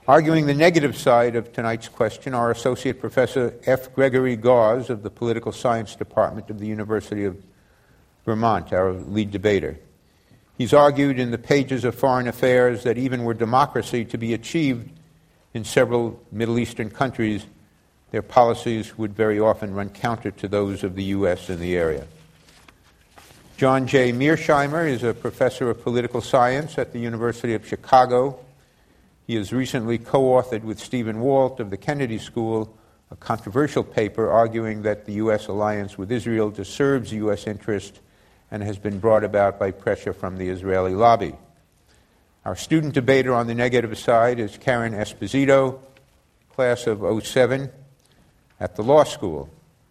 Arguing the negative side of tonight's question are Associate Professor F. Gregory Gause of the Political Science Department of the University of Vermont, our lead debater. He's argued in the pages of Foreign Affairs that even were democracy to be achieved in several Middle Eastern countries, their policies would very often run counter to those of the U.S. in the area. John J. Mearsheimer is a professor of political science at the University of Chicago. He has recently co-authored with Stephen Walt of the Kennedy School a controversial paper arguing that the U.S. alliance with Israel disturbs U.S. interest and has been brought about by pressure from the Israeli lobby. Our student debater on the negative side is Karen Esposito, class of 07 at the law school.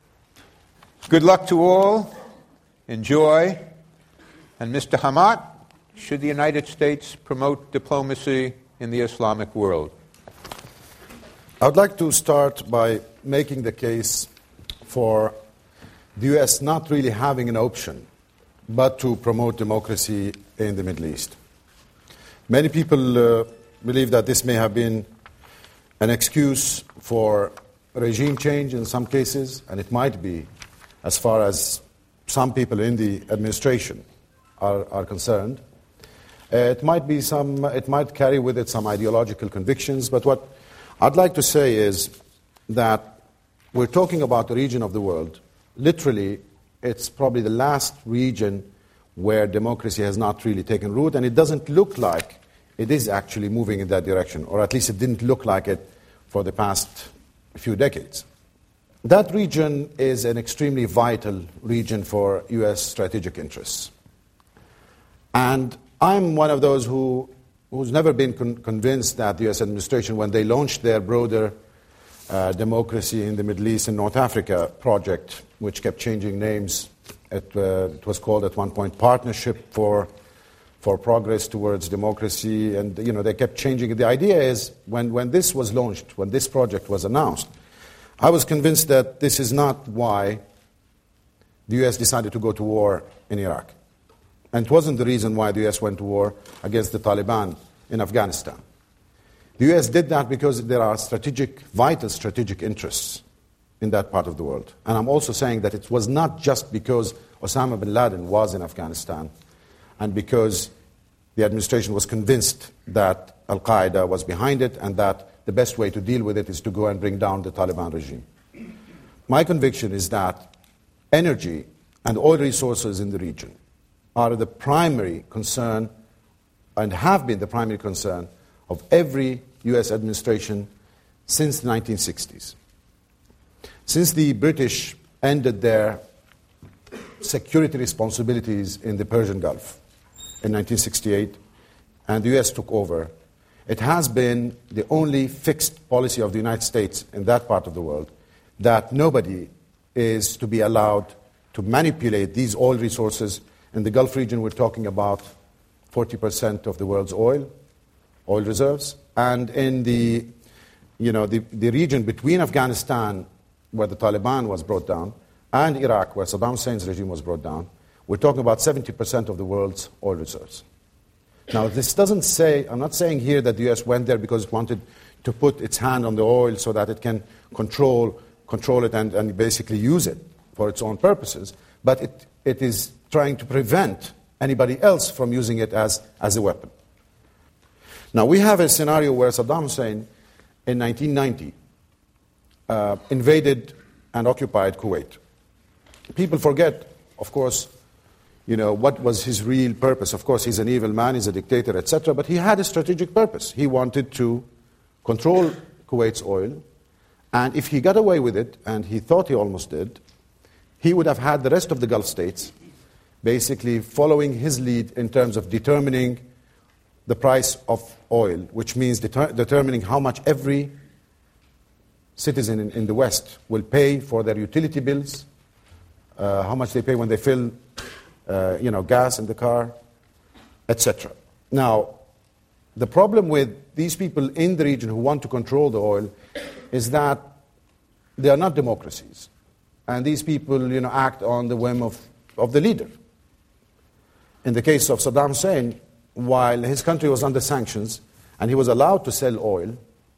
Good luck to all. Enjoy. And Mr. Hamat, should the United States promote diplomacy in the Islamic world? I would like to start by making the case for the U.S. not really having an option but to promote democracy in the Middle East. Many people believe that this may have been an excuse for regime change in some cases, and it might be, as far as some people in the administration are concerned. It might carry with it some ideological convictions, but what I'd like to say is that we're talking about a region of the world. Literally, it's probably the last region where democracy has not really taken root, and it doesn't look like it is actually moving in that direction, or at least it didn't look like it for the past few decades. That region is an extremely vital region for U.S. strategic interests. And I'm one of those who's never been convinced that the U.S. administration, when they launched their broader democracy in the Middle East and North Africa project, which kept changing names, it was called at one point Partnership for Progress Towards Democracy, and they kept changing it. The idea is, when this was launched, when this project was announced, I was convinced that this is not why the U.S. decided to go to war in Iraq. And it wasn't the reason why the U.S. went to war against the Taliban in Afghanistan. The U.S. did that because there are vital strategic interests in that part of the world. And I'm also saying that it was not just because Osama bin Laden was in Afghanistan and because the administration was convinced that Al-Qaeda was behind it and that the best way to deal with it is to go and bring down the Taliban regime. My conviction is that energy and oil resources in the region are the primary concern and have been the primary concern of every U.S. administration since the 1960s. Since the British ended their security responsibilities in the Persian Gulf in 1968 and the U.S. took over, it has been the only fixed policy of the United States in that part of the world that nobody is to be allowed to manipulate these oil resources. In the Gulf region, we're talking about 40% of the world's oil reserves. And in the region between Afghanistan, where the Taliban was brought down, and Iraq, where Saddam Hussein's regime was brought down, we're talking about 70% of the world's oil reserves. Now, this doesn't say, I'm not saying here that the U.S. went there because it wanted to put its hand on the oil so that it can control it and basically use it for its own purposes, but it is trying to prevent anybody else from using it as a weapon. Now, we have a scenario where Saddam Hussein, in 1990, invaded and occupied Kuwait. People forget, of course, what was his real purpose. Of course, he's an evil man, he's a dictator, etc., but he had a strategic purpose. He wanted to control Kuwait's oil, and if he got away with it, and he thought he almost did, he would have had the rest of the Gulf states basically following his lead in terms of determining the price of oil, which means determining how much every citizen in the West will pay for their utility bills, how much they pay when they fill gas in the car, etc. Now, the problem with these people in the region who want to control the oil is that they are not democracies. And these people, act on the whim of the leader. In the case of Saddam Hussein, while his country was under sanctions and he was allowed to sell oil,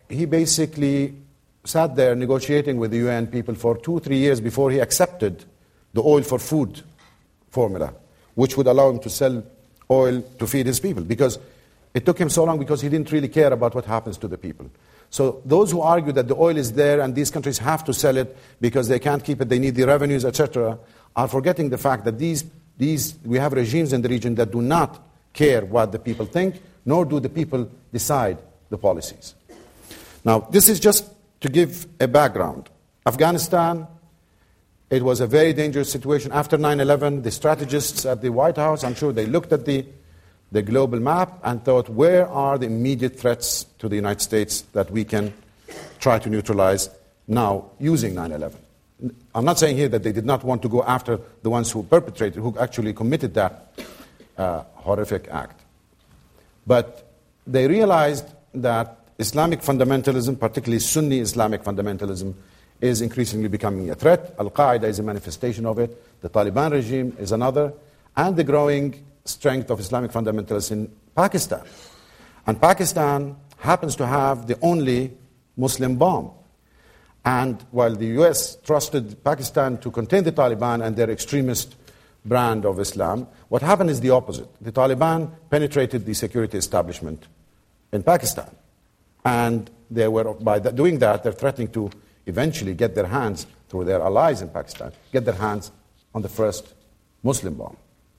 he basically sat there negotiating with the UN people for 2-3 years before he accepted the oil for food formula, which would allow him to sell oil to feed his people, because it took him so long because he didn't really care about what happens to the people. So those who argue that the oil is there and these countries have to sell it because they can't keep it, they need the revenues, etc., are forgetting the fact that we have regimes in the region that do not care what the people think, nor do the people decide the policies. Now, this is just to give a background. Afghanistan, it was a very dangerous situation. After 9/11, the strategists at the White House, I'm sure they looked at the global map and thought, where are the immediate threats to the United States that we can try to neutralize now using 9/11? I'm not saying here that they did not want to go after the ones who perpetrated, who actually committed that horrific act. But they realized that Islamic fundamentalism, particularly Sunni Islamic fundamentalism, is increasingly becoming a threat. Al-Qaeda is a manifestation of it. The Taliban regime is another. And the growing strength of Islamic fundamentalists in Pakistan. And Pakistan happens to have the only Muslim bomb. And while the US trusted Pakistan to contain the Taliban and their extremist brand of Islam, what happened is the opposite. The Taliban penetrated the security establishment in Pakistan. And they were, by doing that, they're threatening to eventually get their hands, through their allies in Pakistan, get their hands on the first Muslim bomb.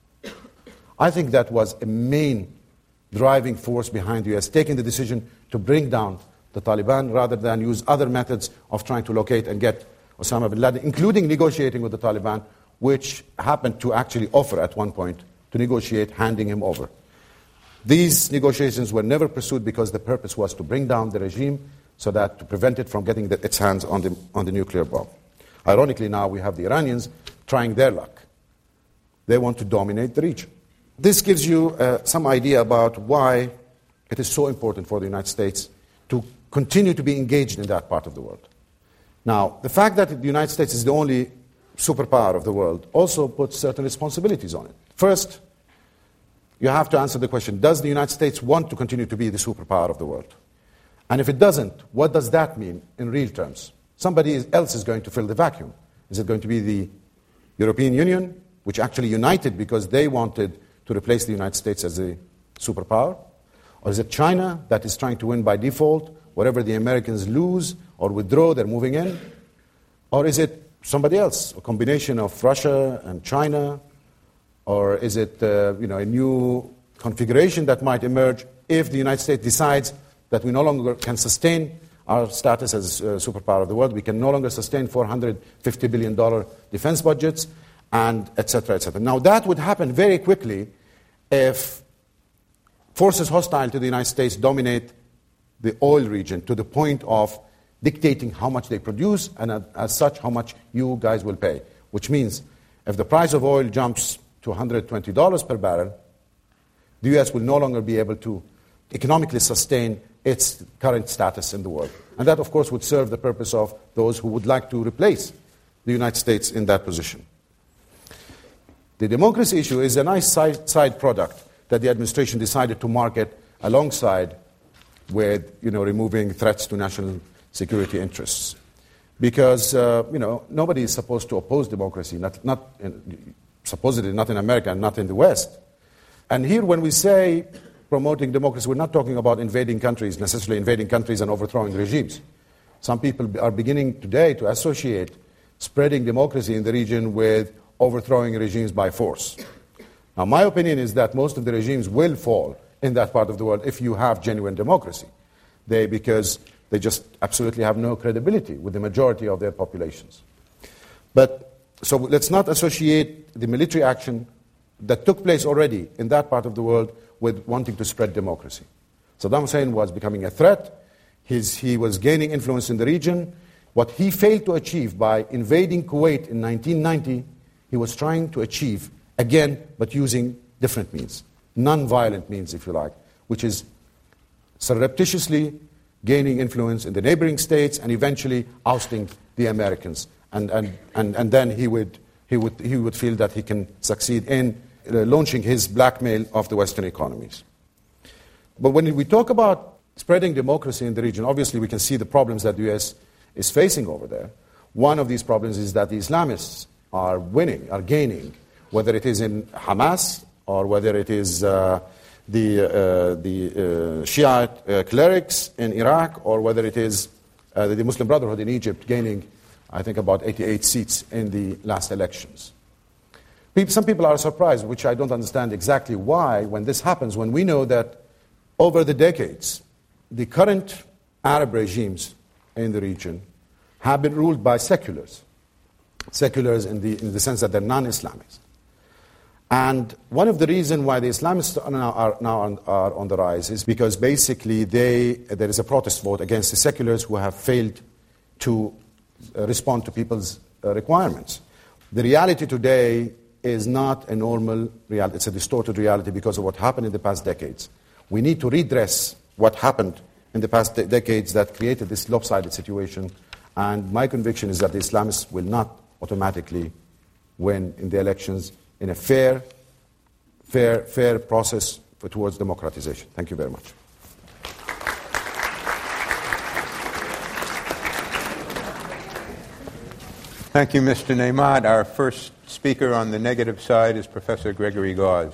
I think that was a main driving force behind the US taking the decision to bring down the Taliban rather than use other methods of trying to locate and get Osama bin Laden, including negotiating with the Taliban, which happened to actually offer at one point to negotiate handing him over. These negotiations were never pursued because the purpose was to bring down the regime so that to prevent it from getting its hands on the nuclear bomb. Ironically, now we have the Iranians trying their luck. They want to dominate the region. This gives you some idea about why it is so important for the United States to continue to be engaged in that part of the world. Now, the fact that the United States is the only superpower of the world also puts certain responsibilities on it. First, you have to answer the question, does the United States want to continue to be the superpower of the world? And if it doesn't, what does that mean in real terms? Somebody else is going to fill the vacuum. Is it going to be the European Union, which actually united because they wanted to replace the United States as a superpower? Or is it China that is trying to win by default? Whatever the Americans lose or withdraw, they're moving in? Or is it somebody else, a combination of Russia and China? Or is it a new configuration that might emerge if the United States decides that we no longer can sustain our status as a superpower of the world? We can no longer sustain $450 billion defense budgets, and et cetera, et cetera. Now, that would happen very quickly if forces hostile to the United States dominate the oil region to the point of dictating how much they produce and, as such, how much you guys will pay. Which means if the price of oil jumps to $120 per barrel, the U.S. will no longer be able to economically sustain its current status in the world. And that, of course, would serve the purpose of those who would like to replace the United States in that position. The democracy issue is a nice side product that the administration decided to market alongside with removing threats to national security interests. Because nobody is supposed to oppose democracy, supposedly not in America and not in the West. And here when we say promoting democracy, we're not talking about necessarily invading countries and overthrowing regimes. Some people are beginning today to associate spreading democracy in the region with overthrowing regimes by force. Now, my opinion is that most of the regimes will fall in that part of the world if you have genuine democracy. Because they just absolutely have no credibility with the majority of their populations. So let's not associate the military action that took place already in that part of the world with wanting to spread democracy. Saddam Hussein was becoming a threat. He was gaining influence in the region. What he failed to achieve by invading Kuwait in 1990, he was trying to achieve again, but using different means, non-violent means, if you like, which is surreptitiously gaining influence in the neighboring states and eventually ousting the Americans. And then he would feel that he can succeed in launching his blackmail of the Western economies. But when we talk about spreading democracy in the region. Obviously, we can see the problems that the U.S. is facing over there. One of these problems is that the Islamists are winning, are gaining, whether it is in Hamas or whether it is the Shiite clerics in Iraq or whether it is the Muslim Brotherhood in Egypt gaining, I think, about 88 seats in the last elections. Some people are surprised, which I don't understand exactly why, when this happens, when we know that over the decades, the current Arab regimes in the region have been ruled by seculars. Seculars in the sense that they're non-Islamists. And one of the reasons why the Islamists are on the rise is because basically there is a protest vote against the seculars who have failed to respond to people's requirements. The reality today is not a normal reality. It's a distorted reality because of what happened in the past decades. We need to redress what happened in the past decades that created this lopsided situation. And my conviction is that the Islamists will not automatically win in the elections in a fair process towards democratization. Thank you very much. Thank you, Mr. Nehmat. Our first speaker on the negative side is Professor Gregory Gause.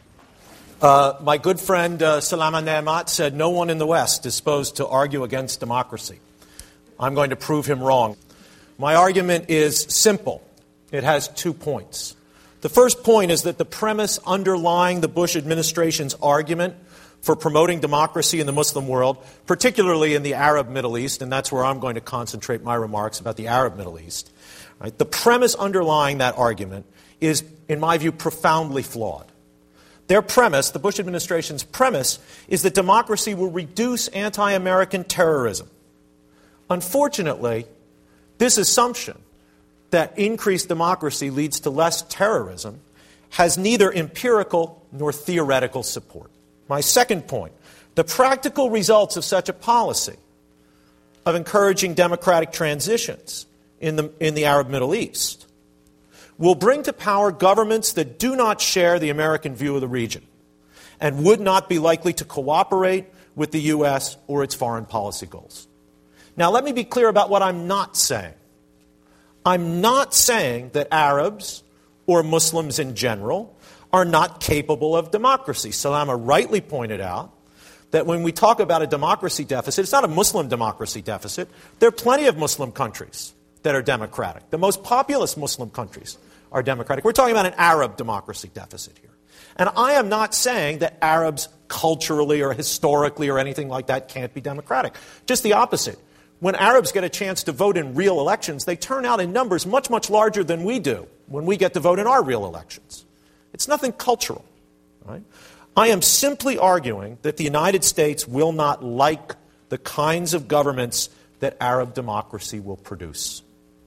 My good friend Salama Nehmat said no one in the West is supposed to argue against democracy. I'm going to prove him wrong. My argument is simple. It has 2 points. The first point is that the premise underlying the Bush administration's argument for promoting democracy in the Muslim world, particularly in the Arab Middle East, and that's where I'm going to concentrate my remarks about the Arab Middle East, right? The premise underlying that argument is, in my view, profoundly flawed. Their premise, the Bush administration's premise, is that democracy will reduce anti-American terrorism. Unfortunately, this assumption that increased democracy leads to less terrorism has neither empirical nor theoretical support. My second point, the practical results of such a policy of encouraging democratic transitions in the Arab Middle East will bring to power governments that do not share the American view of the region and would not be likely to cooperate with the U.S. or its foreign policy goals. Now, let me be clear about what I'm not saying. I'm not saying that Arabs or Muslims in general are not capable of democracy. Salama rightly pointed out that when we talk about a democracy deficit, it's not a Muslim democracy deficit. There are plenty of Muslim countries that are democratic. The most populous Muslim countries are democratic. We're talking about an Arab democracy deficit here. And I am not saying that Arabs culturally or historically or anything like that can't be democratic. Just the opposite. When Arabs get a chance to vote in real elections, they turn out in numbers much, much larger than we do when we get to vote in our real elections. It's nothing cultural. Right? I am simply arguing that the United States will not like the kinds of governments that Arab democracy will produce.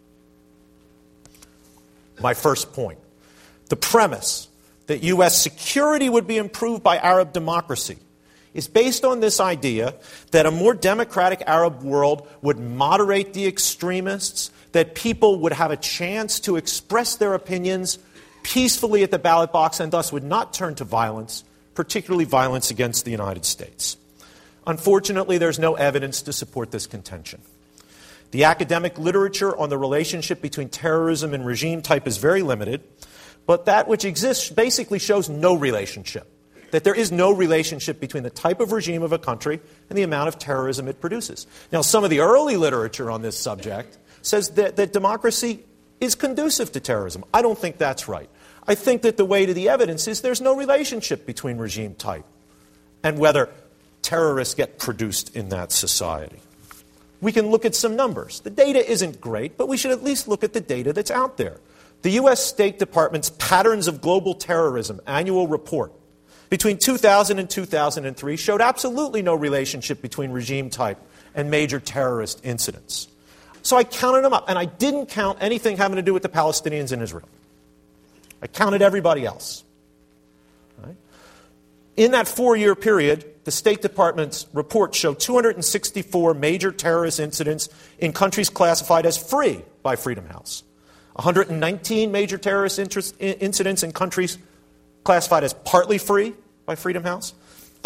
My first point, the premise that U.S. security would be improved by Arab democracy is based on this idea that a more democratic Arab world would moderate the extremists, that people would have a chance to express their opinions peacefully at the ballot box and thus would not turn to violence, particularly violence against the United States. Unfortunately, there's no evidence to support this contention. The academic literature on the relationship between terrorism and regime type is very limited, but that which exists basically shows no relationship. That there is no relationship between the type of regime of a country and the amount of terrorism it produces. Now, some of the early literature on this subject says that democracy is conducive to terrorism. I don't think that's right. I think that the weight of the evidence is there's no relationship between regime type and whether terrorists get produced in that society. We can look at some numbers. The data isn't great, but we should at least look at the data that's out there. The U.S. State Department's Patterns of Global Terrorism annual report between 2000 and 2003 showed absolutely no relationship between regime type and major terrorist incidents. So I counted them up, and I didn't count anything having to do with the Palestinians in Israel. I counted everybody else. Right? In that 4-year period, the State Department's report showed 264 major terrorist incidents in countries classified as free by Freedom House, 119 major terrorist incidents in countries classified as partly free by Freedom House,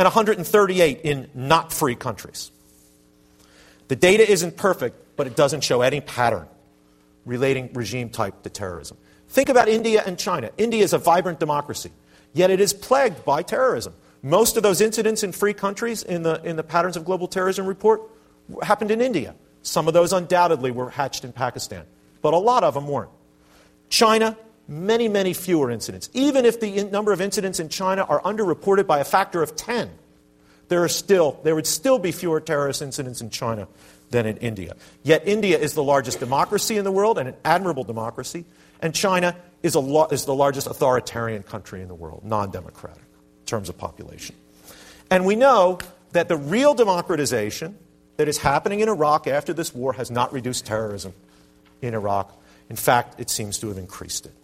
and 138 in not free countries. The data isn't perfect, but it doesn't show any pattern relating regime type to terrorism. Think about India and China. India is a vibrant democracy, yet it is plagued by terrorism. Most of those incidents in free countries in the Patterns of Global Terrorism report happened in India. Some of those undoubtedly were hatched in Pakistan, but a lot of them weren't. China, many, many fewer incidents. Even if the number of incidents in China are underreported by a factor of 10, there would still be fewer terrorist incidents in China than in India. Yet India is the largest democracy in the world and an admirable democracy, and China is the largest authoritarian country in the world, non-democratic in terms of population. And we know that the real democratization that is happening in Iraq after this war has not reduced terrorism in Iraq. In fact, it seems to have increased it.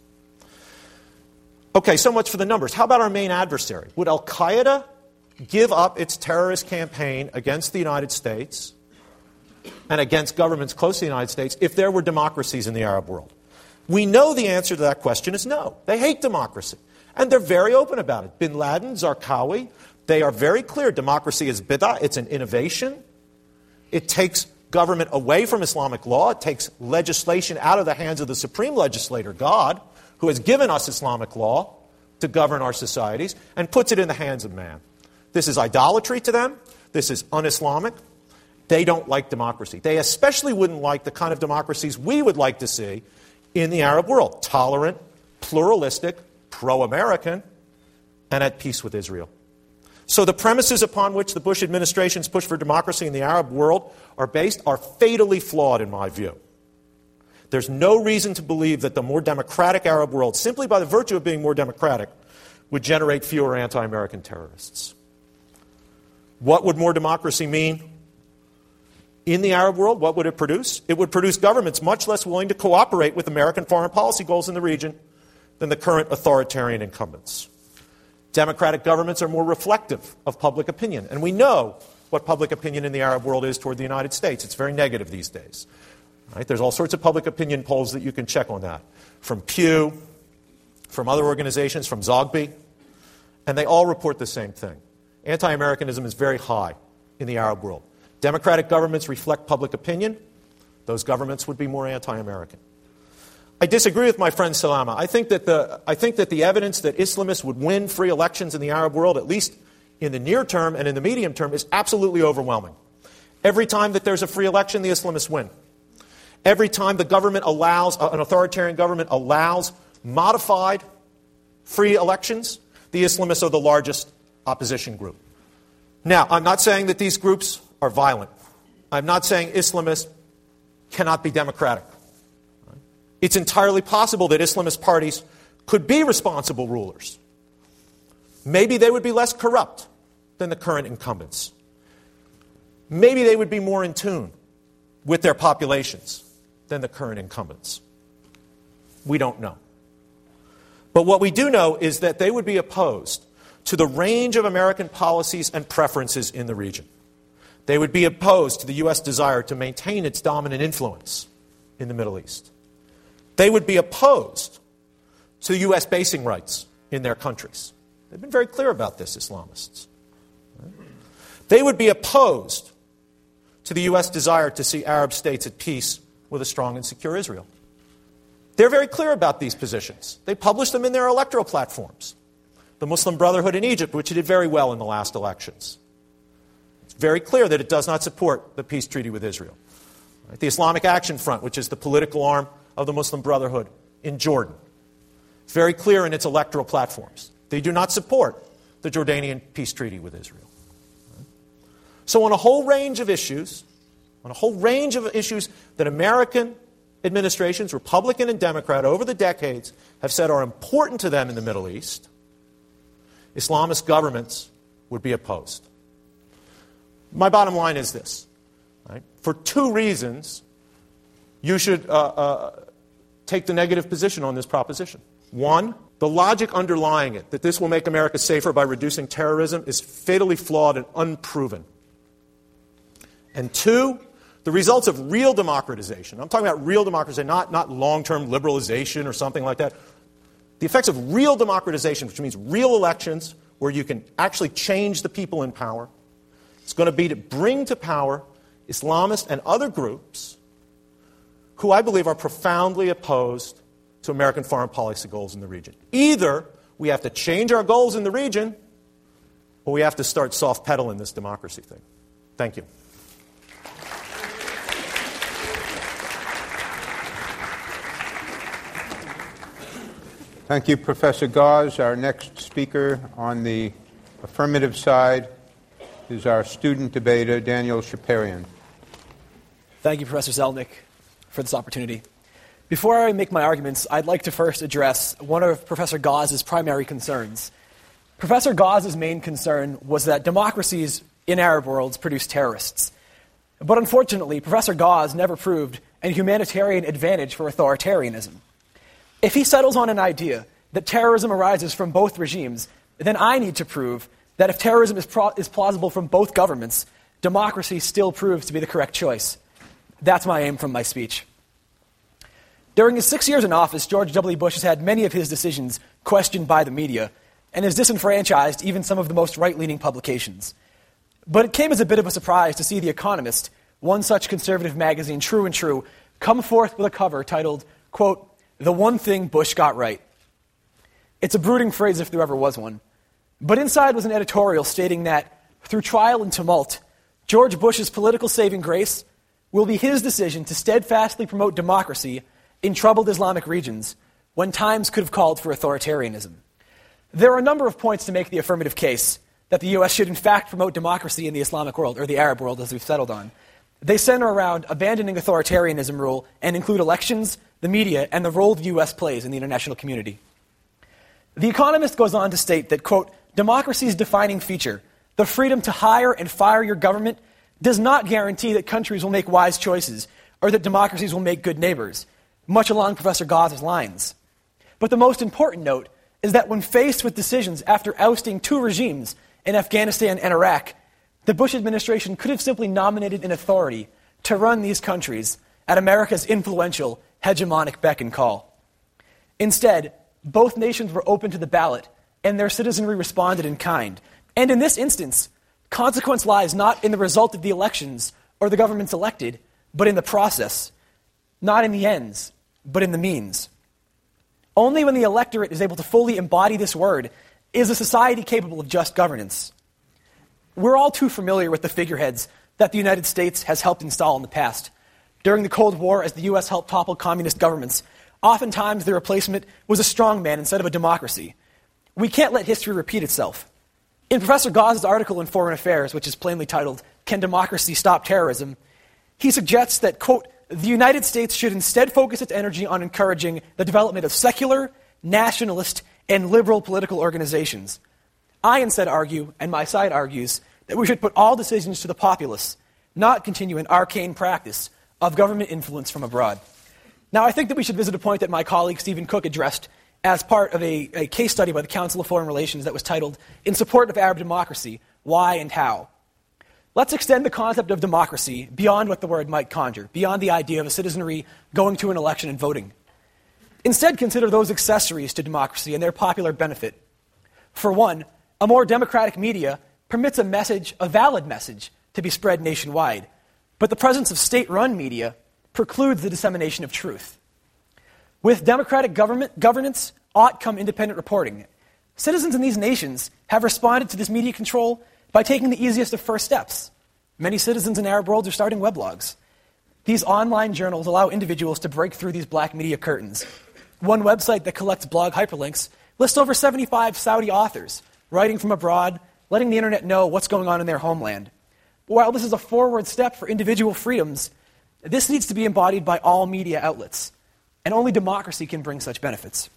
Okay, so much for the numbers. How about our main adversary? Would al-Qaeda give up its terrorist campaign against the United States and against governments close to the United States if there were democracies in the Arab world? We know the answer to that question is no. They hate democracy. And they're very open about it. Bin Laden, Zarqawi, they are very clear. Democracy is bid'ah. It's an innovation. It takes government away from Islamic law. It takes legislation out of the hands of the supreme legislator, God, who has given us Islamic law to govern our societies, and puts it in the hands of man. This is idolatry to them. This is un-Islamic. They don't like democracy. They especially wouldn't like the kind of democracies we would like to see in the Arab world. Tolerant, pluralistic, pro-American, and at peace with Israel. So the premises upon which the Bush administration's push for democracy in the Arab world are based are fatally flawed in my view. There's no reason to believe that the more democratic Arab world, simply by the virtue of being more democratic, would generate fewer anti-American terrorists. What would more democracy mean in the Arab world? What would it produce? It would produce governments much less willing to cooperate with American foreign policy goals in the region than the current authoritarian incumbents. Democratic governments are more reflective of public opinion. And we know what public opinion in the Arab world is toward the United States. It's very negative these days. Right? There's all sorts of public opinion polls that you can check on that. From Pew, from other organizations, from Zogby. And they all report the same thing. Anti-Americanism is very high in the Arab world. Democratic governments reflect public opinion. Those governments would be more anti-American. I disagree with my friend Salama. I think that the evidence that Islamists would win free elections in the Arab world, at least in the near term and in the medium term, is absolutely overwhelming. Every time that there's a free election, the Islamists win. Every time the government allows, an authoritarian government allows modified free elections, the Islamists are the largest opposition group. Now, I'm not saying that these groups are violent. I'm not saying Islamists cannot be democratic. It's entirely possible that Islamist parties could be responsible rulers. Maybe they would be less corrupt than the current incumbents. Maybe they would be more in tune with their populations than the current incumbents. We don't know. But what we do know is that they would be opposed to the range of American policies and preferences in the region. They would be opposed to the U.S. desire to maintain its dominant influence in the Middle East. They would be opposed to U.S. basing rights in their countries. They've been very clear about this, Islamists. They would be opposed to the U.S. desire to see Arab states at peace with a strong and secure Israel. They're very clear about these positions. They publish them in their electoral platforms. The Muslim Brotherhood in Egypt, which did very well in the last elections. It's very clear that it does not support the peace treaty with Israel. The Islamic Action Front, which is the political arm of the Muslim Brotherhood in Jordan. It's very clear in its electoral platforms. They do not support the Jordanian peace treaty with Israel. So on a whole range of issues that American administrations, Republican and Democrat, over the decades have said are important to them in the Middle East, Islamist governments would be opposed. My bottom line is this. Right? For two reasons, you should take the negative position on this proposition. One, the logic underlying it, that this will make America safer by reducing terrorism, is fatally flawed and unproven. And two, the results of real democratization, I'm talking about real democracy, not long-term liberalization or something like that. The effects of real democratization, which means real elections where you can actually change the people in power. It's going to be to bring to power Islamists and other groups who I believe are profoundly opposed to American foreign policy goals in the region. Either we have to change our goals in the region, or we have to start soft-pedaling this democracy thing. Thank you. Thank you, Professor Gause. Our next speaker on the affirmative side is our student debater, Daniel Shaparian. Thank you, Professor Zelnick, for this opportunity. Before I make my arguments, I'd like to first address one of Professor Gause's primary concerns. Professor Gause's main concern was that democracies in Arab worlds produce terrorists. But unfortunately, Professor Gause never proved a humanitarian advantage for authoritarianism. If he settles on an idea that terrorism arises from both regimes, then I need to prove that if terrorism is plausible from both governments, democracy still proves to be the correct choice. That's my aim from my speech. During his 6 years in office, George W. Bush has had many of his decisions questioned by the media and has disenfranchised even some of the most right-leaning publications. But it came as a bit of a surprise to see The Economist, one such conservative magazine, True and True, come forth with a cover titled, quote, "The One Thing Bush Got Right." It's a brooding phrase if there ever was one. But inside was an editorial stating that, through trial and tumult, George Bush's political saving grace will be his decision to steadfastly promote democracy in troubled Islamic regions when times could have called for authoritarianism. There are a number of points to make the affirmative case that the U.S. should in fact promote democracy in the Islamic world, or the Arab world as we've settled on. They center around abandoning authoritarianism rule and include elections, the media, and the role the U.S. plays in the international community. The Economist goes on to state that, quote, "Democracy's defining feature, the freedom to hire and fire your government, does not guarantee that countries will make wise choices or that democracies will make good neighbors," much along Professor Gause's lines. But the most important note is that when faced with decisions after ousting two regimes in Afghanistan and Iraq, the Bush administration could have simply nominated an authority to run these countries at America's influential, hegemonic beck and call. Instead, both nations were open to the ballot, and their citizenry responded in kind. And in this instance, consequence lies not in the result of the elections or the governments elected, but in the process. Not in the ends, but in the means. Only when the electorate is able to fully embody this word is a society capable of just governance. We're all too familiar with the figureheads that the United States has helped install in the past. During the Cold War, as the U.S. helped topple communist governments, oftentimes the replacement was a strongman instead of a democracy. We can't let history repeat itself. In Professor Gause's article in Foreign Affairs, which is plainly titled, "Can Democracy Stop Terrorism?" he suggests that, quote, "The United States should instead focus its energy on encouraging the development of secular, nationalist, and liberal political organizations." I instead argue, and my side argues, that we should put all decisions to the populace, not continue an arcane practice of government influence from abroad. Now, I think that we should visit a point that my colleague Stephen Cook addressed as part of a case study by the Council of Foreign Relations that was titled, "In Support of Arab Democracy, Why and How." Let's extend the concept of democracy beyond what the word might conjure, beyond the idea of a citizenry going to an election and voting. Instead, consider those accessories to democracy and their popular benefit. For one, a more democratic media permits a valid message, to be spread nationwide, but the presence of state-run media precludes the dissemination of truth. With democratic governance ought come independent reporting. Citizens in these nations have responded to this media control by taking the easiest of first steps. Many citizens in Arab worlds are starting weblogs. These online journals allow individuals to break through these black media curtains. One website that collects blog hyperlinks lists over 75 Saudi authors writing from abroad, letting the internet know what's going on in their homeland. While this is a forward step for individual freedoms, this needs to be embodied by all media outlets, and only democracy can bring such benefits.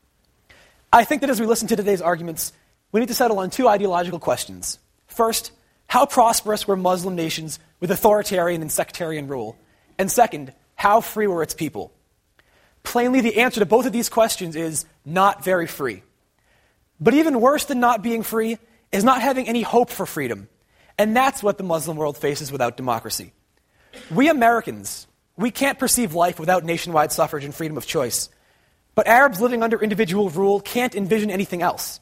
I think that as we listen to today's arguments, we need to settle on two ideological questions. First, how prosperous were Muslim nations with authoritarian and sectarian rule? And second, how free were its people? Plainly, the answer to both of these questions is not very free. But even worse than not being free is not having any hope for freedom. And that's what the Muslim world faces without democracy. We Americans, we can't perceive life without nationwide suffrage and freedom of choice. But Arabs living under individual rule can't envision anything else.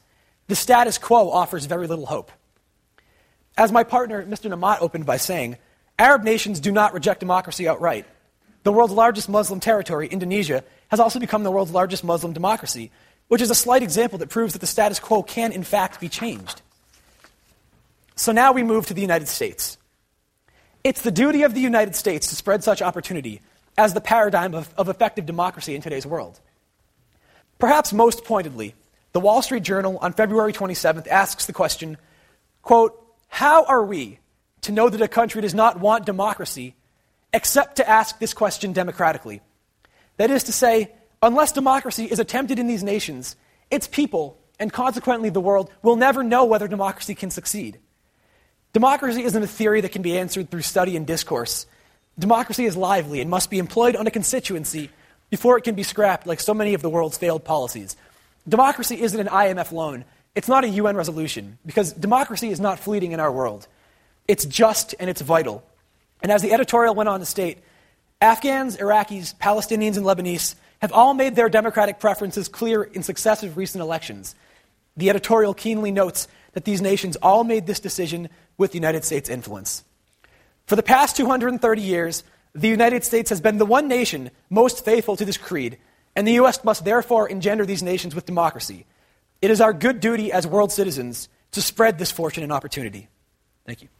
the status quo offers very little hope. As my partner, Mr. Nemat, opened by saying, Arab nations do not reject democracy outright. The world's largest Muslim territory, Indonesia, has also become the world's largest Muslim democracy, which is a slight example that proves that the status quo can, in fact, be changed. So now we move to the United States. It's the duty of the United States to spread such opportunity as the paradigm of effective democracy in today's world. Perhaps most pointedly, the Wall Street Journal on February 27th asks the question, quote, how are we to know that a country does not want democracy except to ask this question democratically? That is to say, unless democracy is attempted in these nations, its people, and consequently the world, will never know whether democracy can succeed. Democracy isn't a theory that can be answered through study and discourse. Democracy is lively and must be employed on a constituency before it can be scrapped like so many of the world's failed policies. Democracy isn't an IMF loan. It's not a UN resolution, because democracy is not fleeting in our world. It's just and it's vital. And as the editorial went on to state, Afghans, Iraqis, Palestinians, and Lebanese have all made their democratic preferences clear in successive recent elections. The editorial keenly notes that these nations all made this decision with the United States' influence. For the past 230 years, the United States has been the one nation most faithful to this creed, and the U.S. must therefore engender these nations with democracy. It is our good duty as world citizens to spread this fortune and opportunity. Thank you.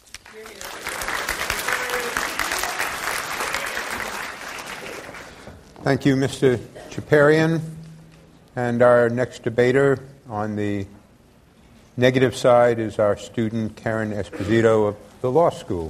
Thank you, Mr. Chaparian. And our next debater on the negative side is our student, Karen Esposito of the law school.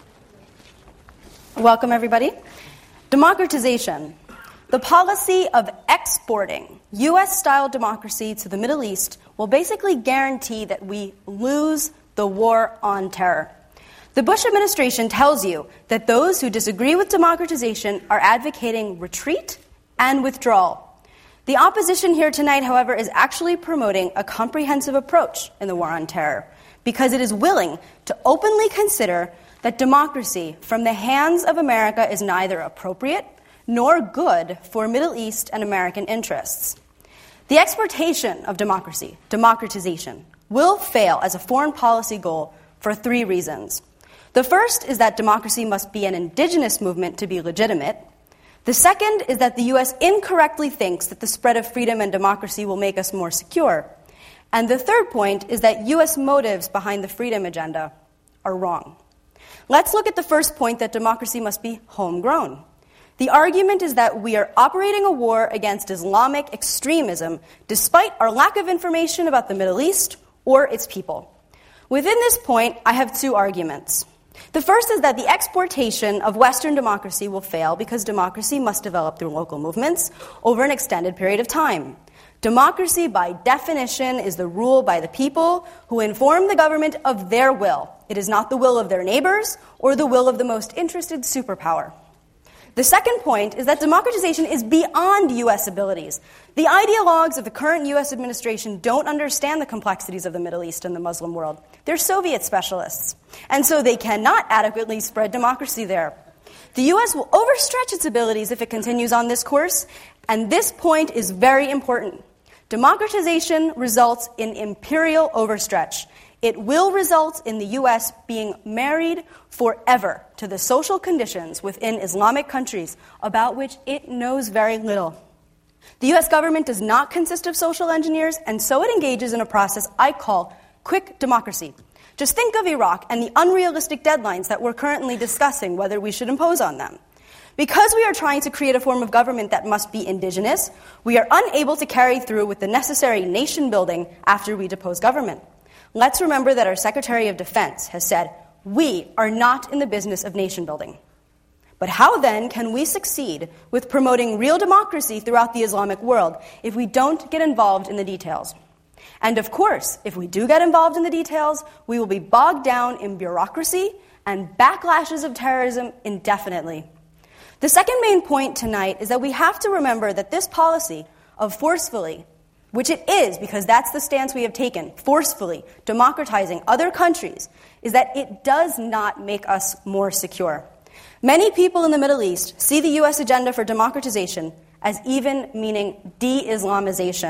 Welcome, everybody. Democratization, the policy of exporting U.S.-style democracy to the Middle East, will basically guarantee that we lose the war on terror. The Bush administration tells you that those who disagree with democratization are advocating retreat and withdrawal. The opposition here tonight, however, is actually promoting a comprehensive approach in the war on terror because it is willing to openly consider that democracy from the hands of America is neither appropriate nor good for Middle East and American interests. The exportation of democracy, democratization, will fail as a foreign policy goal for three reasons. The first is that democracy must be an indigenous movement to be legitimate. The second is that the U.S. incorrectly thinks that the spread of freedom and democracy will make us more secure. And the third point is that U.S. motives behind the freedom agenda are wrong. Let's look at the first point, that democracy must be homegrown. The argument is that we are operating a war against Islamic extremism despite our lack of information about the Middle East or its people. Within this point, I have two arguments. The first is that the exportation of Western democracy will fail because democracy must develop through local movements over an extended period of time. Democracy, by definition, is the rule by the people who inform the government of their will. It is not the will of their neighbors or the will of the most interested superpower. The second point is that democratization is beyond U.S. abilities. The ideologues of the current U.S. administration don't understand the complexities of the Middle East and the Muslim world. They're Soviet specialists, and so they cannot adequately spread democracy there. The U.S. will overstretch its abilities if it continues on this course, and this point is very important. Democratization results in imperial overstretch. It will result in the U.S. being married forever to the social conditions within Islamic countries about which it knows very little. The U.S. government does not consist of social engineers, and so it engages in a process I call quick democracy. Just think of Iraq and the unrealistic deadlines that we're currently discussing whether we should impose on them. Because we are trying to create a form of government that must be indigenous, we are unable to carry through with the necessary nation building after we depose government. Let's remember that our Secretary of Defense has said, we are not in the business of nation building. But how then can we succeed with promoting real democracy throughout the Islamic world if we don't get involved in the details? And of course, if we do get involved in the details, we will be bogged down in bureaucracy and backlashes of terrorism indefinitely. The second main point tonight is that we have to remember that this policy of forcefully, which it is because that's the stance we have taken, forcefully democratizing other countries, is that it does not make us more secure. Many people in the Middle East see the U.S. agenda for democratization as even meaning de-Islamization.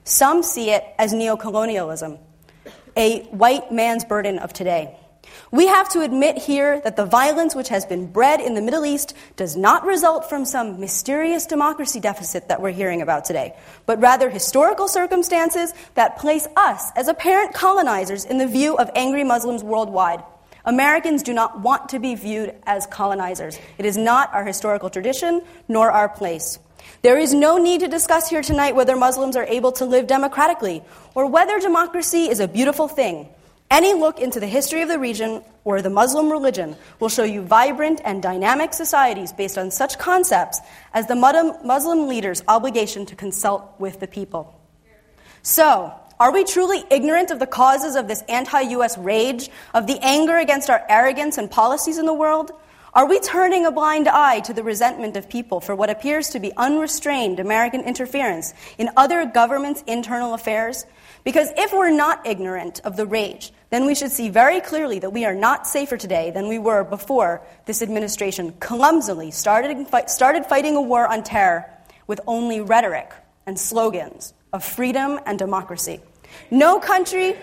Some see it as neocolonialism, a white man's burden of today. We have to admit here that the violence which has been bred in the Middle East does not result from some mysterious democracy deficit that we're hearing about today, but rather historical circumstances that place us as apparent colonizers in the view of angry Muslims worldwide. Americans do not want to be viewed as colonizers. It is not our historical tradition, nor our place. There is no need to discuss here tonight whether Muslims are able to live democratically, or whether democracy is a beautiful thing. Any look into the history of the region or the Muslim religion will show you vibrant and dynamic societies based on such concepts as the Muslim leaders' obligation to consult with the people. So, are we truly ignorant of the causes of this anti-U.S. rage, of the anger against our arrogance and policies in the world? Are we turning a blind eye to the resentment of people for what appears to be unrestrained American interference in other governments' internal affairs? Because if we're not ignorant of the rage, then we should see very clearly that we are not safer today than we were before this administration clumsily started fighting a war on terror with only rhetoric and slogans of freedom and democracy. No country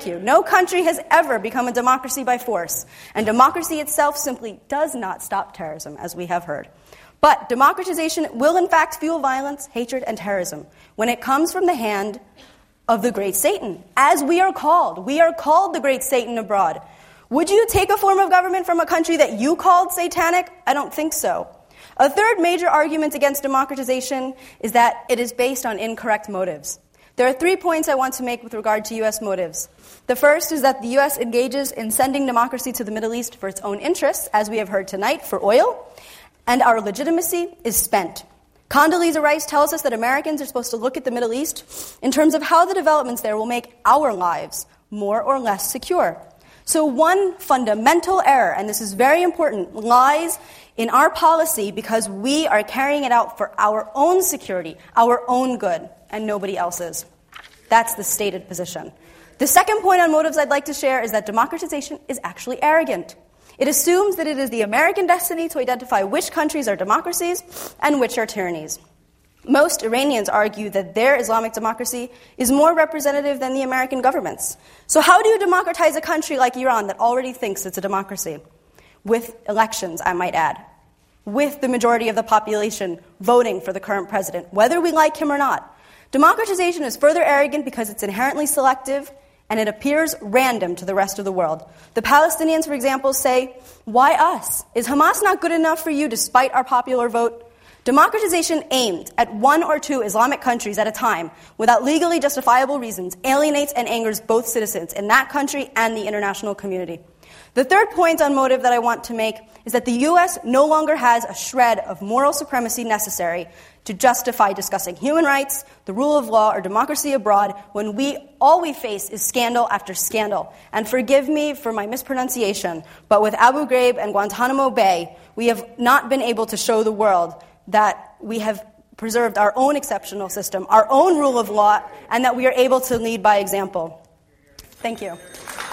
has ever become a democracy by force, and democracy itself simply does not stop terrorism, as we have heard. But democratization will in fact fuel violence, hatred, and terrorism when it comes from the hand of the great Satan, as we are called. We are called the great Satan abroad. Would you take a form of government from a country that you called satanic? I don't think so. A third major argument against democratization is that it is based on incorrect motives. There are 3 points I want to make with regard to U.S. motives. The first is that the U.S. engages in sending democracy to the Middle East for its own interests, as we have heard tonight, for oil, and our legitimacy is spent. Condoleezza Rice tells us that Americans are supposed to look at the Middle East in terms of how the developments there will make our lives more or less secure. So one fundamental error, and this is very important, lies in our policy because we are carrying it out for our own security, our own good, and nobody else's. That's the stated position. The second point on motives I'd like to share is that democratization is actually arrogant. It assumes that it is the American destiny to identify which countries are democracies and which are tyrannies. Most Iranians argue that their Islamic democracy is more representative than the American government's. So how do you democratize a country like Iran that already thinks it's a democracy? With elections, I might add. With the majority of the population voting for the current president, whether we like him or not. Democratization is further arrogant because it's inherently selective and it appears random to the rest of the world. The Palestinians, for example, say, why us? Is Hamas not good enough for you despite our popular vote? Democratization aimed at 1 or 2 Islamic countries at a time without legally justifiable reasons alienates and angers both citizens in that country and the international community. The third point on motive that I want to make is that the U.S. no longer has a shred of moral supremacy necessary to justify discussing human rights, the rule of law, or democracy abroad when all we face is scandal after scandal. And forgive me for my mispronunciation, but with Abu Ghraib and Guantanamo Bay, we have not been able to show the world that we have preserved our own exceptional system, our own rule of law, and that we are able to lead by example. Thank you.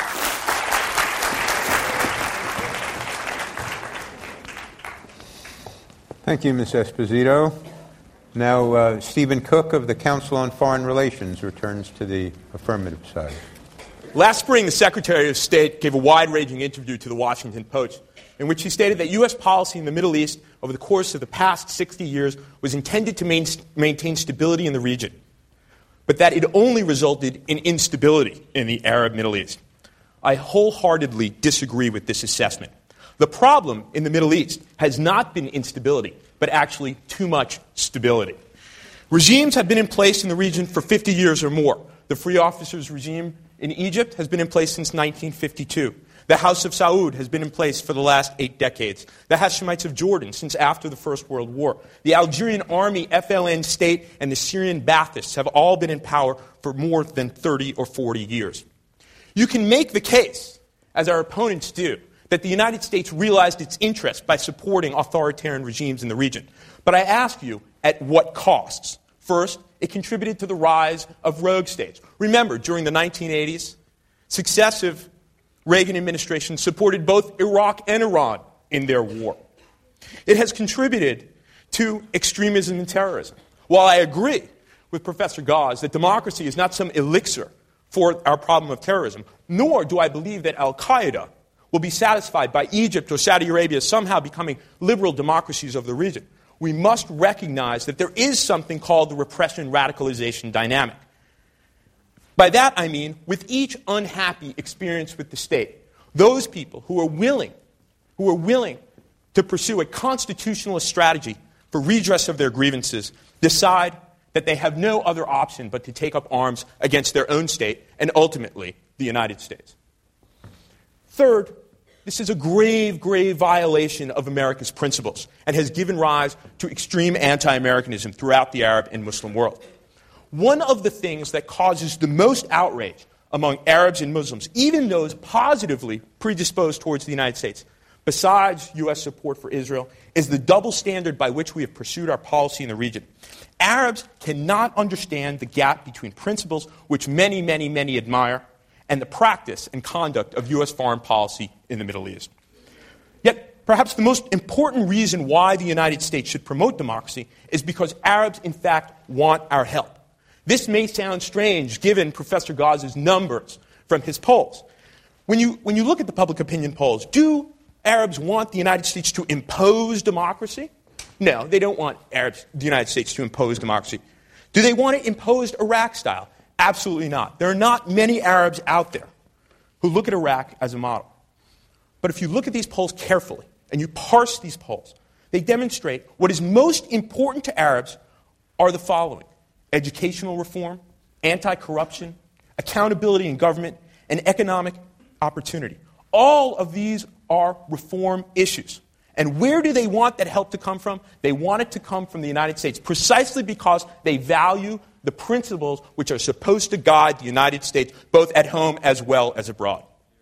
Thank you, Ms. Esposito. Now, Stephen Cook of the Council on Foreign Relations returns to the affirmative side. Last spring, the Secretary of State gave a wide-ranging interview to the Washington Post in which he stated that U.S. policy in the Middle East over the course of the past 60 years was intended to maintain stability in the region, but that it only resulted in instability in the Arab Middle East. I wholeheartedly disagree with this assessment. The problem in the Middle East has not been instability, but actually too much stability. Regimes have been in place in the region for 50 years or more. The Free Officers regime in Egypt has been in place since 1952. The House of Saud has been in place for the last 8 decades. The Hashemites of Jordan since after the First World War. The Algerian Army, FLN State, and the Syrian Baathists have all been in power for more than 30 or 40 years. You can make the case, as our opponents do, that the United States realized its interest by supporting authoritarian regimes in the region. But I ask you, at what costs? First, it contributed to the rise of rogue states. Remember, during the 1980s, successive Reagan administrations supported both Iraq and Iran in their war. It has contributed to extremism and terrorism. While I agree with Professor Gause that democracy is not some elixir for our problem of terrorism, nor do I believe that al-Qaeda will be satisfied by Egypt or Saudi Arabia somehow becoming liberal democracies of the region. We must recognize that there is something called the repression-radicalization dynamic. By that I mean, with each unhappy experience with the state, those people who are willing to pursue a constitutionalist strategy for redress of their grievances decide that they have no other option but to take up arms against their own state and ultimately the United States. Third, this is a grave, grave violation of America's principles and has given rise to extreme anti-Americanism throughout the Arab and Muslim world. One of the things that causes the most outrage among Arabs and Muslims, even those positively predisposed towards the United States, besides U.S. support for Israel, is the double standard by which we have pursued our policy in the region. Arabs cannot understand the gap between principles which many, many, many admire and the practice and conduct of U.S. foreign policy in the Middle East. Yet, perhaps the most important reason why the United States should promote democracy is because Arabs, in fact, want our help. This may sound strange given Professor Gause's numbers from his polls. When you look at the public opinion polls, do Arabs want the United States to impose democracy? No, they don't want the United States to impose democracy. Do they want it imposed Iraq style? Absolutely not. There are not many Arabs out there who look at Iraq as a model. But if you look at these polls carefully and you parse these polls, they demonstrate what is most important to Arabs are the following: educational reform, anti-corruption, accountability in government, and economic opportunity. All of these are reform issues. And where do they want that help to come from? They want it to come from the United States, precisely because they value the principles which are supposed to guide the United States, both at home as well as abroad.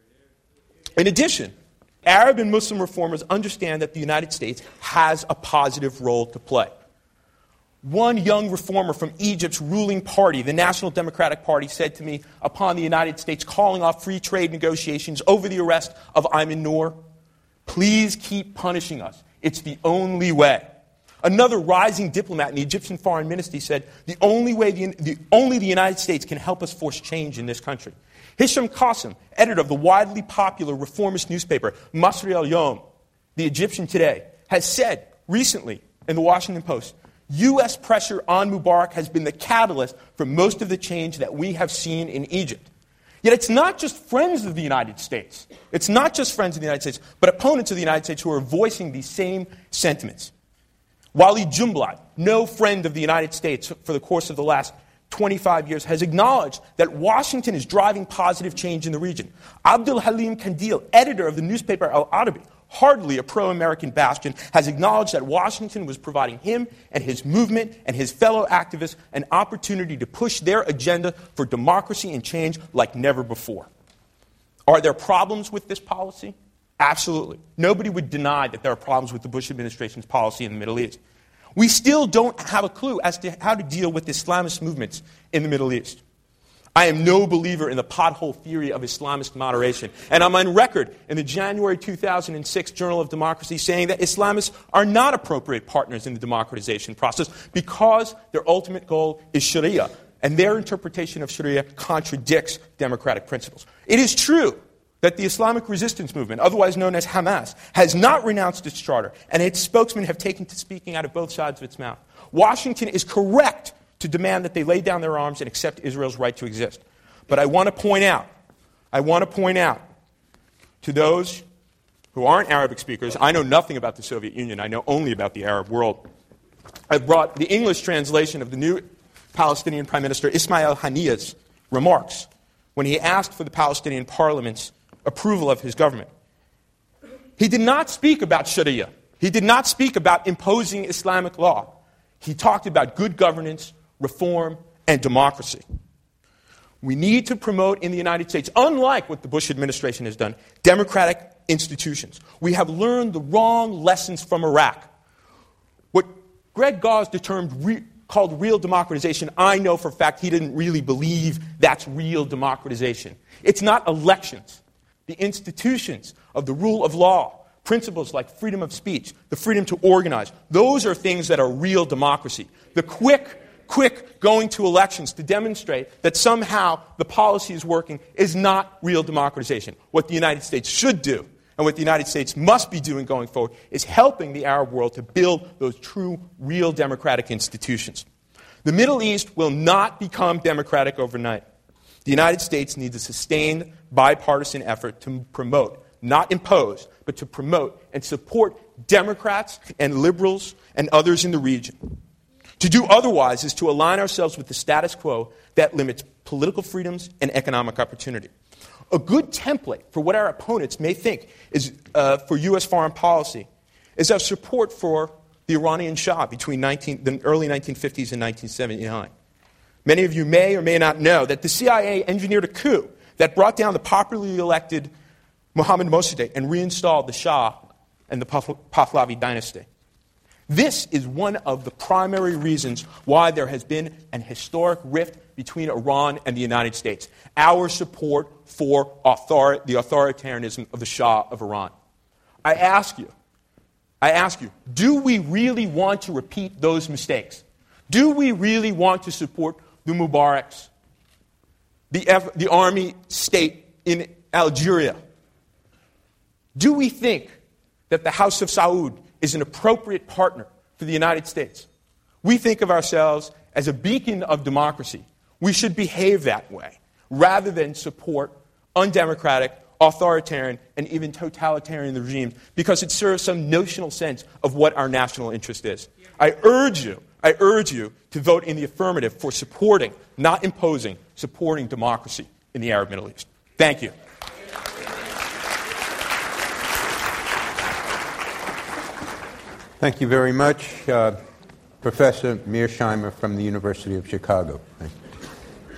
In addition, Arab and Muslim reformers understand that the United States has a positive role to play. One young reformer from Egypt's ruling party, the National Democratic Party, said to me upon the United States calling off free trade negotiations over the arrest of Ayman Noor, "Please keep punishing us. It's the only way." Another rising diplomat in the Egyptian Foreign Ministry said, only the United States can help us force change in this country. Hisham Qasim, editor of the widely popular reformist newspaper Masri al-Yawm, the Egyptian Today, has said recently in the Washington Post, U.S. pressure on Mubarak has been the catalyst for most of the change that we have seen in Egypt. Yet it's not just friends of the United States. It's not just friends of the United States, but opponents of the United States who are voicing these same sentiments. Walid Jumblat, no friend of the United States for the course of the last 25 years, has acknowledged that Washington is driving positive change in the region. Abdul Halim Kandil, editor of the newspaper Al-Arabi, hardly a pro-American bastion, has acknowledged that Washington was providing him and his movement and his fellow activists an opportunity to push their agenda for democracy and change like never before. Are there problems with this policy? Absolutely. Nobody would deny that there are problems with the Bush administration's policy in the Middle East. We still don't have a clue as to how to deal with Islamist movements in the Middle East. I am no believer in the pothole theory of Islamist moderation. And I'm on record in the January 2006 Journal of Democracy saying that Islamists are not appropriate partners in the democratization process because their ultimate goal is Sharia, and their interpretation of Sharia contradicts democratic principles. It is true that the Islamic resistance movement, otherwise known as Hamas, has not renounced its charter, and its spokesmen have taken to speaking out of both sides of its mouth. Washington is correct to demand that they lay down their arms and accept Israel's right to exist. But I want to point out to those who aren't Arabic speakers, I know nothing about the Soviet Union, I know only about the Arab world. I brought the English translation of the new Palestinian Prime Minister Ismail Haniyeh's remarks when he asked for the Palestinian parliament's approval of his government. He did not speak about Sharia. He did not speak about imposing Islamic law. He talked about good governance, reform, and democracy. We need to promote in the United States, unlike what the Bush administration has done, democratic institutions. We have learned the wrong lessons from Iraq. What Greg Gause called real democratization, I know for a fact he didn't really believe that's real democratization. It's not elections. The institutions of the rule of law, principles like freedom of speech, the freedom to organize, those are things that are real democracy. The quick quick going to elections to demonstrate that somehow the policy is working is not real democratization. What the United States should do, and what the United States must be doing going forward, is helping the Arab world to build those true, real democratic institutions. The Middle East will not become democratic overnight. The United States needs a sustained bipartisan effort to promote, not impose, but to promote and support Democrats and liberals and others in the region. To do otherwise is to align ourselves with the status quo that limits political freedoms and economic opportunity. A good template for what our opponents may think is for U.S. foreign policy is our support for the Iranian Shah between the early 1950s and 1979. Many of you may or may not know that the CIA engineered a coup that brought down the popularly elected Mohammad Mossadegh and reinstalled the Shah and the Pahlavi dynasty. This is one of the primary reasons why there has been an historic rift between Iran and the United States. Our support for the authoritarianism of the Shah of Iran. I ask you, do we really want to repeat those mistakes? Do we really want to support the Mubaraks, the army state in Algeria? Do we think that the House of Saud is an appropriate partner for the United States? We think of ourselves as a beacon of democracy. We should behave that way rather than support undemocratic, authoritarian, and even totalitarian regimes because it serves some notional sense of what our national interest is. I urge you to vote in the affirmative for supporting, not imposing, supporting democracy in the Arab Middle East. Thank you. Thank you very much. Professor Mearsheimer from the University of Chicago. Thank you.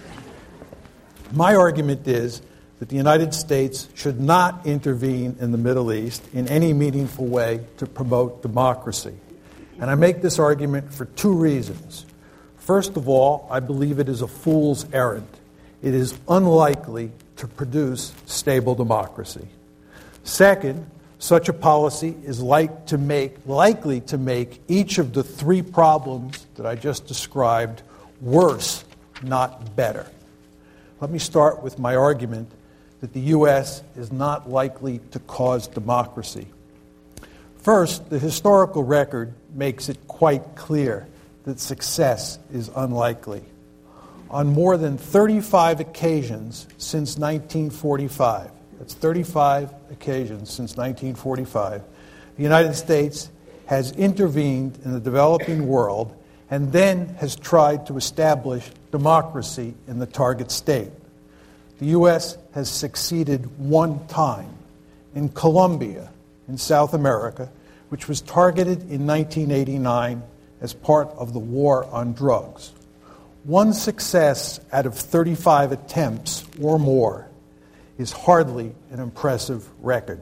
My argument is that the United States should not intervene in the Middle East in any meaningful way to promote democracy. And I make this argument for two reasons. First of all, I believe it is a fool's errand. It is unlikely to produce stable democracy. Second, such a policy is likely to make each of the three problems that I just described worse, not better. Let me start with my argument that the U.S. is not likely to cause democracy. First, the historical record makes it quite clear that success is unlikely. On more than 35 occasions since 1945, that's 35 occasions since 1945, the United States has intervened in the developing world and then has tried to establish democracy in the target state. The U.S. has succeeded one time in Colombia, in South America, which was targeted in 1989 as part of the war on drugs. One success out of 35 attempts or more is hardly an impressive record.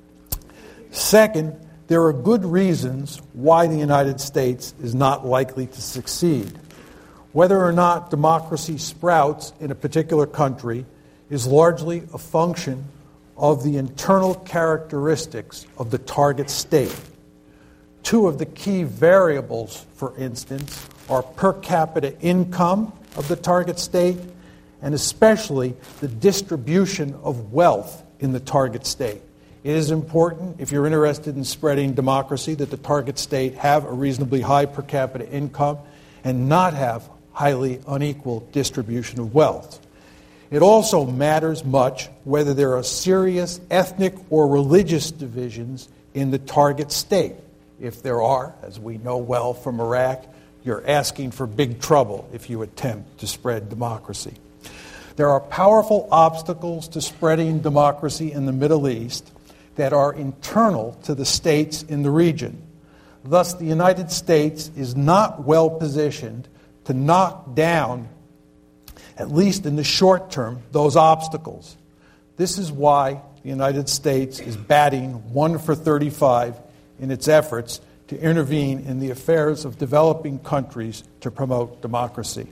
Second, there are good reasons why the United States is not likely to succeed. Whether or not democracy sprouts in a particular country is largely a function of the internal characteristics of the target state. Two of the key variables, for instance, are per capita income of the target state and especially the distribution of wealth in the target state. It is important, if you're interested in spreading democracy, that the target state have a reasonably high per capita income and not have highly unequal distribution of wealth. It also matters much whether there are serious ethnic or religious divisions in the target state. If there are, as we know well from Iraq, you're asking for big trouble if you attempt to spread democracy. There are powerful obstacles to spreading democracy in the Middle East that are internal to the states in the region. Thus, the United States is not well positioned to knock down, at least in the short term, those obstacles. This is why the United States is batting 1 for 35 in its efforts to intervene in the affairs of developing countries to promote democracy.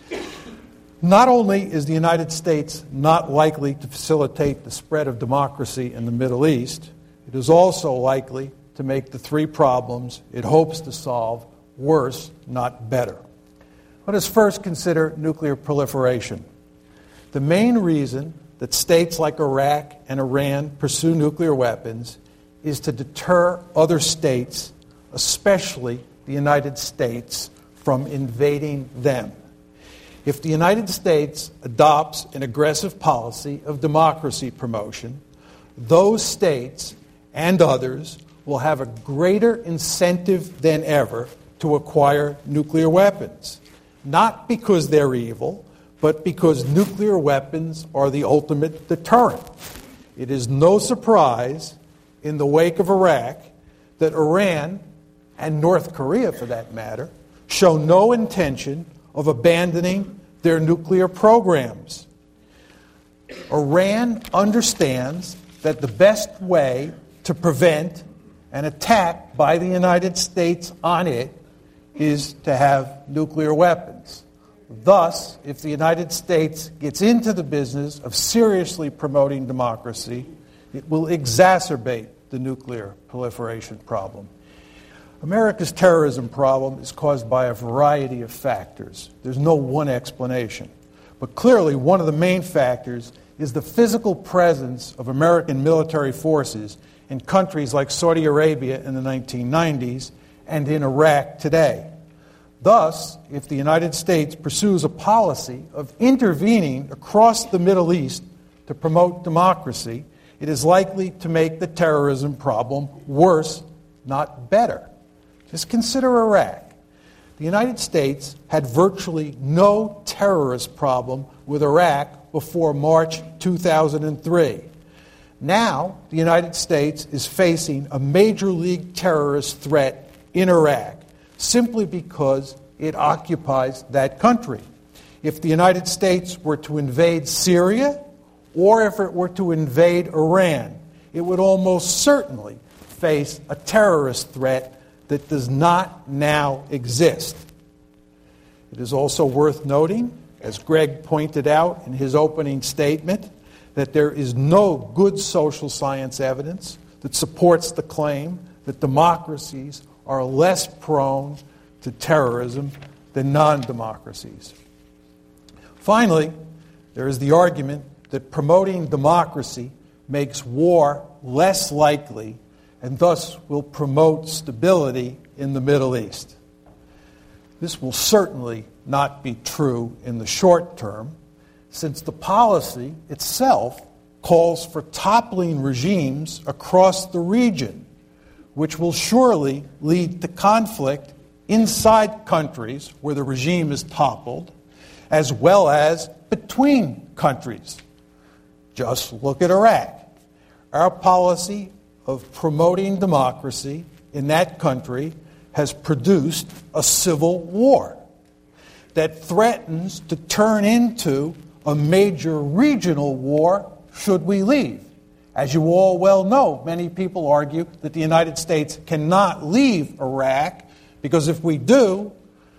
Not only is the United States not likely to facilitate the spread of democracy in the Middle East, it is also likely to make the three problems it hopes to solve worse, not better. Let us first consider nuclear proliferation. The main reason that states like Iraq and Iran pursue nuclear weapons is to deter other states, especially the United States, from invading them. If the United States adopts an aggressive policy of democracy promotion, those states and others will have a greater incentive than ever to acquire nuclear weapons, not because they're evil, but because nuclear weapons are the ultimate deterrent. It is no surprise, in the wake of Iraq, that Iran, and North Korea for that matter, show no intention of abandoning their nuclear programs. Iran understands that the best way to prevent an attack by the United States on it is to have nuclear weapons. Thus, if the United States gets into the business of seriously promoting democracy, it will exacerbate the nuclear proliferation problem. America's terrorism problem is caused by a variety of factors. There's no one explanation. But clearly, one of the main factors is the physical presence of American military forces in countries like Saudi Arabia in the 1990s and in Iraq today. Thus, if the United States pursues a policy of intervening across the Middle East to promote democracy, it is likely to make the terrorism problem worse, not better. Just consider Iraq. The United States had virtually no terrorist problem with Iraq before March 2003. Now, the United States is facing a major league terrorist threat in Iraq simply because it occupies that country. If the United States were to invade Syria, or if it were to invade Iran, it would almost certainly face a terrorist threat that does not now exist. It is also worth noting, as Greg pointed out in his opening statement, that there is no good social science evidence that supports the claim that democracies are less prone to terrorism than non-democracies. Finally, there is the argument that promoting democracy makes war less likely and thus will promote stability in the Middle East. This will certainly not be true in the short term, since the policy itself calls for toppling regimes across the region, which will surely lead to conflict inside countries where the regime is toppled, as well as between countries. Just look at Iraq. Our policy of promoting democracy in that country has produced a civil war that threatens to turn into a major regional war should we leave. As you all well know, many people argue that the United States cannot leave Iraq because if we do,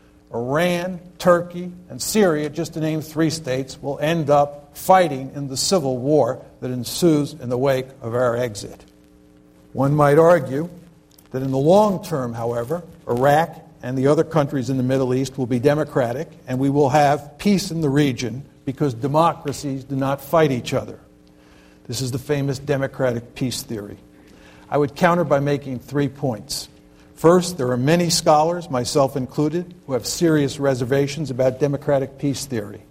Iran, Turkey, and Syria, just to name 3 states, will end up fighting in the civil war that ensues in the wake of our exit. One might argue that in the long term, however, Iraq and the other countries in the Middle East will be democratic and we will have peace in the region because democracies do not fight each other. This is the famous democratic peace theory. I would counter by making 3 points. First, there are many scholars, myself included, who have serious reservations about democratic peace theory.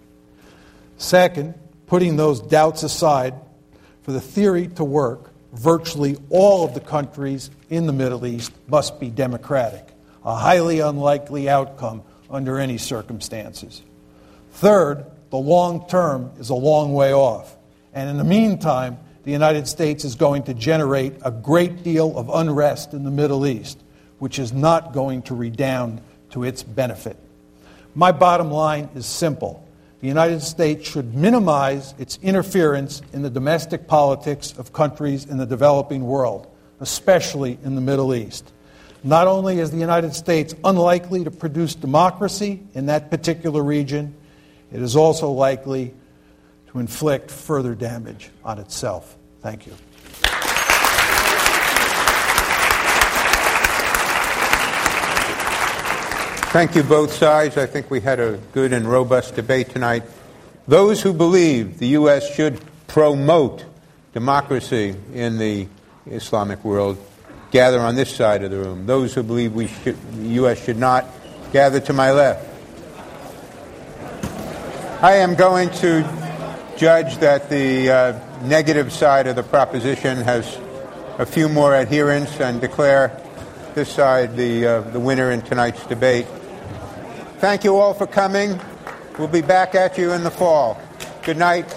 Second, putting those doubts aside, for the theory to work, virtually all of the countries in the Middle East must be democratic, a highly unlikely outcome under any circumstances. Third, the long term is a long way off, and in the meantime, the United States is going to generate a great deal of unrest in the Middle East, which is not going to redound to its benefit. My bottom line is simple. The United States should minimize its interference in the domestic politics of countries in the developing world, especially in the Middle East. Not only is the United States unlikely to produce democracy in that particular region, it is also likely to inflict further damage on itself. Thank you. Thank you, both sides. I think we had a good and robust debate tonight. Those who believe the U.S. should promote democracy in the Islamic world gather on this side of the room. Those who believe the U.S. should not gather to my left. I am going to judge that the negative side of the proposition has a few more adherents and declare this side the winner in tonight's debate. Thank you all for coming. We'll be back at you in the fall. Good night.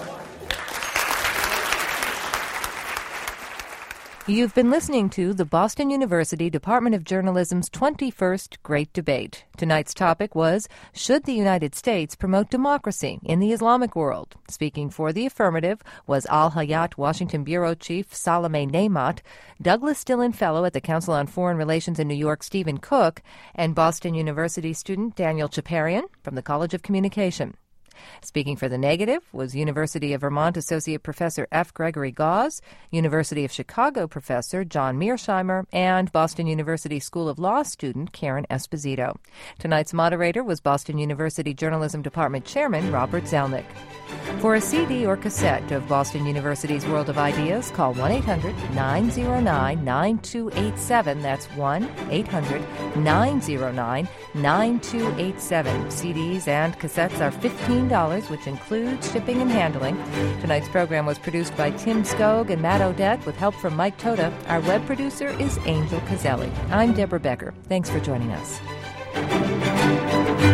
You've been listening to the Boston University Department of Journalism's 21st Great Debate. Tonight's topic was, should the United States promote democracy in the Islamic world? Speaking for the affirmative was Al-Hayat Washington Bureau Chief Salameh Nemat, Douglas Dillon Fellow at the Council on Foreign Relations in New York Stephen Cook, and Boston University student Daniel Chaparian from the College of Communication. Speaking for the negative was University of Vermont Associate Professor F. Gregory Gause, University of Chicago Professor John Mearsheimer, and Boston University School of Law student Karen Esposito. Tonight's moderator was Boston University Journalism Department Chairman Robert Zelnick. For a CD or cassette of Boston University's World of Ideas, call 1-800-909-9287. That's 1-800-909-9287. CDs and cassettes are $15, which includes shipping and handling. Tonight's program was produced by Tim Skog and Matt Odette with help from Mike Toda. Our web producer is Angel Caselli. I'm Deborah Becker. Thanks for joining us.